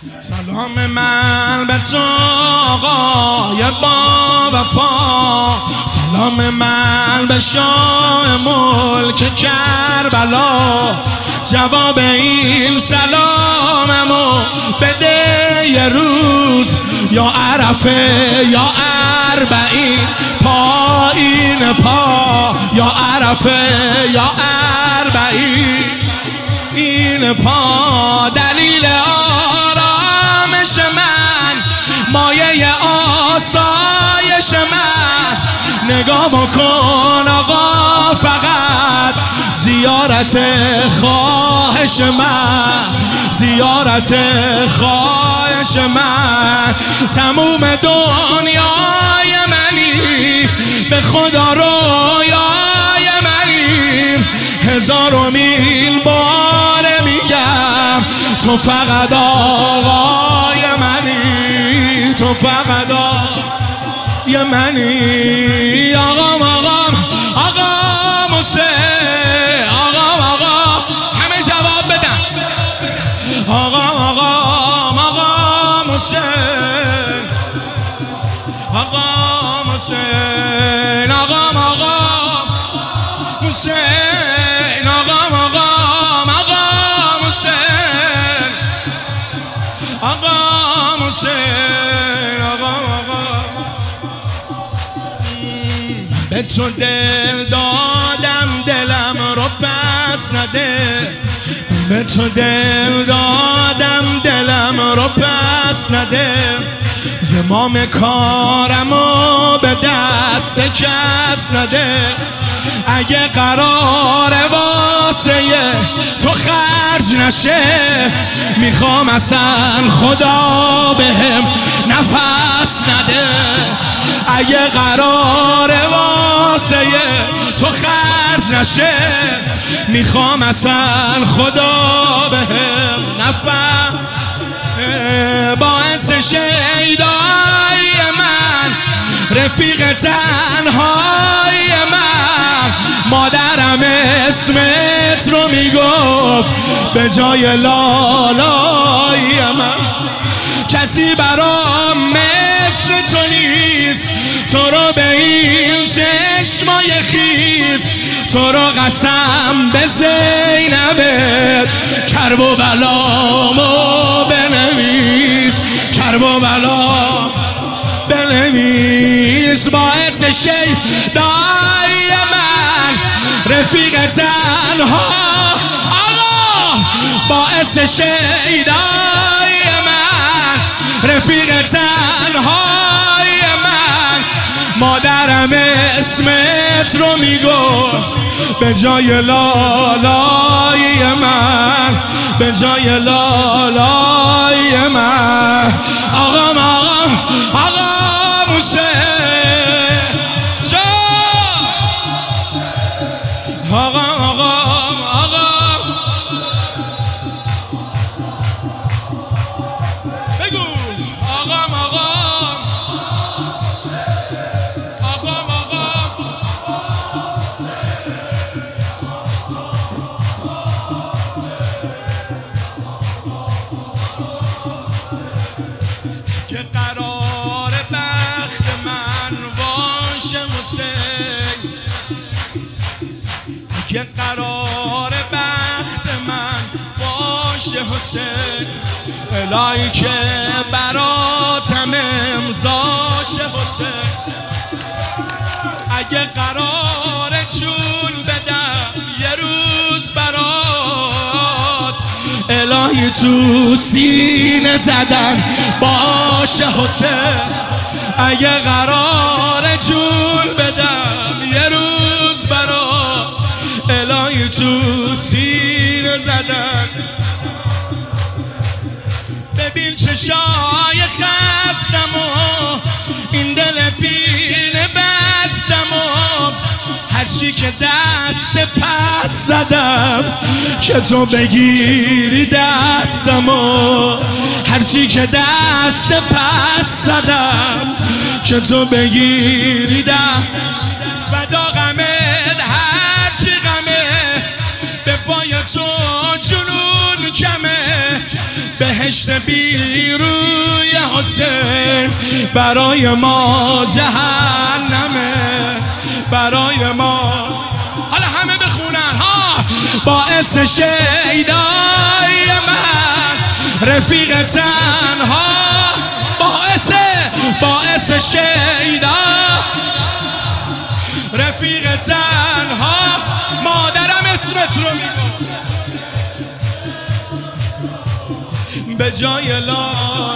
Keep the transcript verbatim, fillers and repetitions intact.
سلام من به تو آقای با وفا، سلام من به شاه ملک کربلا. جواب این سلاممو بده یه روز، یا عرفه یا اربعین پایین پا، یا عرفه یا اربعین این پا. دلیل آرامش من، مایه آسایش من، نگاه بکن آقا فقط زیارت خواهش من، زیارت خواهش من. تموم دنیای منی، به خدا رویای منی، هزار و میل باره میگم تو فقط آقای منی، تو فقط آقای منی. آقام آقام آقام حسین، آقام آقام همه جواب بدن. آقام آقام آقام حسین، آقام حسین، آقام آقام حسین، آقام آقام آقام حسین، آقام حسین، آقام آقام. به تو دل دادم دلم رو پس نده، به تو دل دادم دلم رو پس نده. زمام کارمو به دست کس نده. اگه قرار واسه تو خرج نشه، میخوام اصلا خدا بهم نفس نده. اگه قرار واسه تو خرج نشه، میخوام اصلا خدا بهم نفس. باعث شیدای من، رفیق تنهای من، مادرم اسمت رو میگفت به جای لالای من. کسی برام مثل تو نیست، تو رو به این چشمای خیس، تو رو قسم به زینبت کرب و بلامو بنویس، کرب و بلا بنویس. باعث شیدای من، رفیق تنها آقا، باعث شیدای من، رفیق تنهای من، مادرم اسمت رو میگو به جای لالای من، به جای لالای من. آقام آقام آقام حسین، آقام آقام آقام بگو. آقام آقام آقام آقام که قرار بخت من باشه حسین، که قرار بخت من باشه حسین، الهی که براتم امضاشه حسین. اگه قرار جون بدم یه روز برات، الهی تو سینه زدن باشه حسین. اگه قرار جون بدم یه روز برات، الهی تو سینه زدن. ببین چشای خستم و این دل پینه بستم و هرچی که دست پس زدم که تو بگیری دستم و هرچی که دست پس زدم که تو بگیری دستم. فدا غمت هرچی غمه، به پای تو جنون کمه. بهشت بی روی حسین برای ما جهنمه، برای ما. حالا همه بخونن ها. باعث شیدای من رفیق تنها، باعث باعث شیدا رفیق تنها. مادرم اسمت رو میگفت به جای لا